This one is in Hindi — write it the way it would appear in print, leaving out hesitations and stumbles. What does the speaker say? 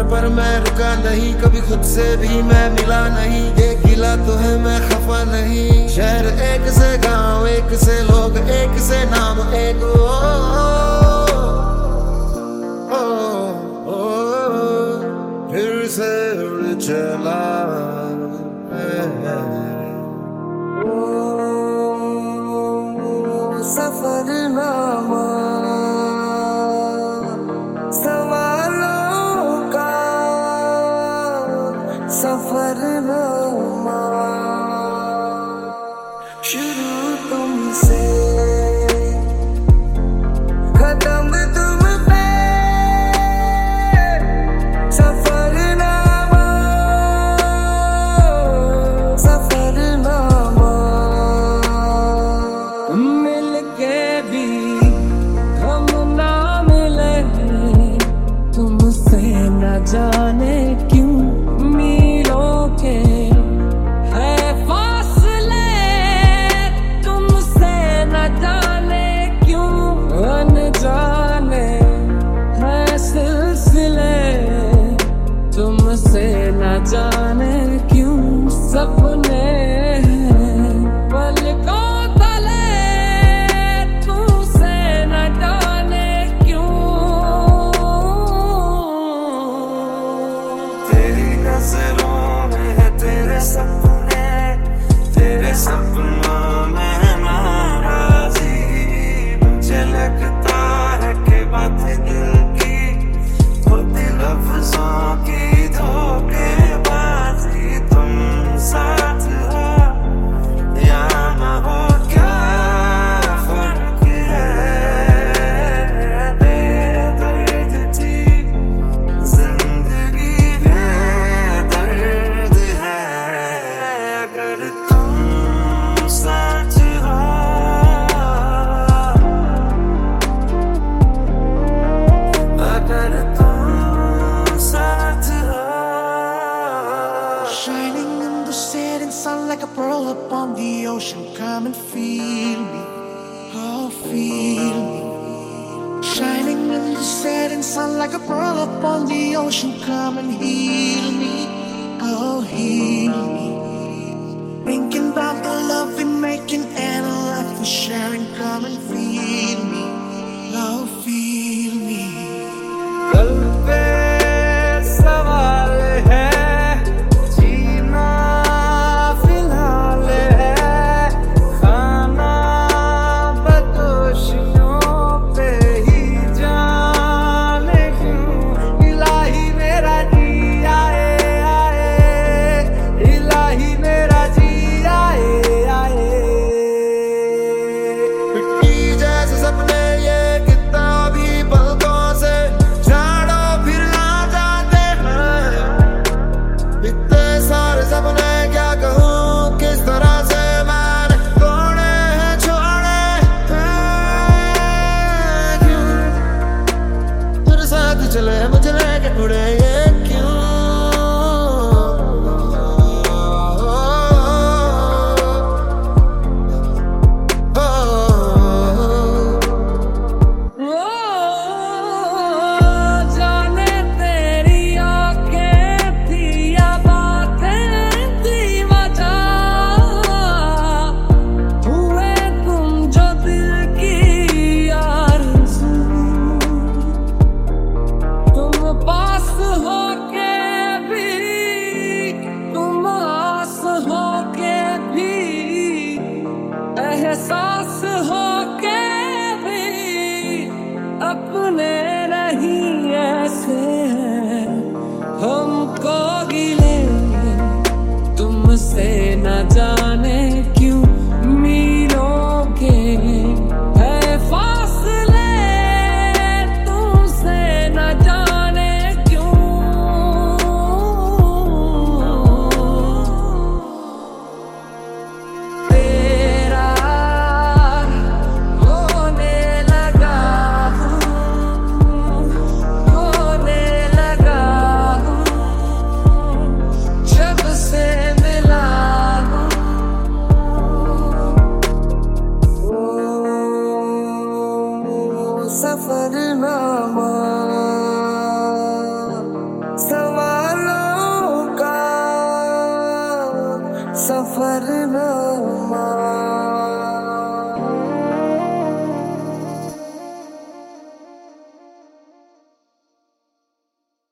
पर मैं रुका नहीं, कभी खुद से भी मैं मिला नहीं। ये गिला तो है मैं खफा नहीं। शहर एक से गांव, एक से लोग, एक से नाम, एक फिर से उड़ चला सफरनामा, सवालों का सफरनामा। शुरू तुमसे खत्म तुम पे, सफरनामा सफरनामा। मिल के भी हम ना मिले, तुमसे न जाने क्यों मीलों के है फासले, तुमसे न जाने क्यों अनजाने है सिलसिले, तुमसे न जाने क्यों सपने पलकों तले, तुमसे न जाने क्यों। तेरी नजरों में है तेरे सपने, तेरे सपनों में है नाराजी। मुझे लगता है कि बात दिल की होती लफ्जों की धोखेबाजी। तुम साथ हो या न हो, क्या फर्क है। बेदर्द थी जिंदगी, बेदर्द है अगर तुम साथ हो। अगर तुम साथ हो। Shining in the setting sun like a pearl upon the ocean. Come and feel me, oh feel me. Shining in the setting sun like a pearl upon the ocean. Come and heal me, oh heal me. Thinking about the love we're making and a life we're sharing. Come and feel me, oh feel me. कल पे सवाल है, जीना फिलहाल है। खाना बदोशियों पे ही जाने क्यों। इलाही मेरा जी आए आए, इलाही मेरा जी आए आए। मिट्टी जैसे सपने ये कितना भी पलकों से झाड़ो फिर आ जाते हैं। इतने सारे सपने क्या कहूँ, किस तरह से मैंने तोड़े हैं, छोड़े हैं क्यों। तेरे साथ चले मुझे लेके उड़े ये क्यों। जाने तेरी आंखें थी या बातें थी वजह, हुए तुम जो दिल की आरज़ू। तुम पास हो के भी, तुम आस हो के भी, एहसास हो के भी अपने नहीं ऐसे हैं हमको गिले। तुमसे न जाने क्यों मीलों के है फासले, तुमसे न जाने क्यों। तेरा होने लगा हूँ, होने लगा हूँ, जब से मिला हूँ। सफरनामा। सफरनामा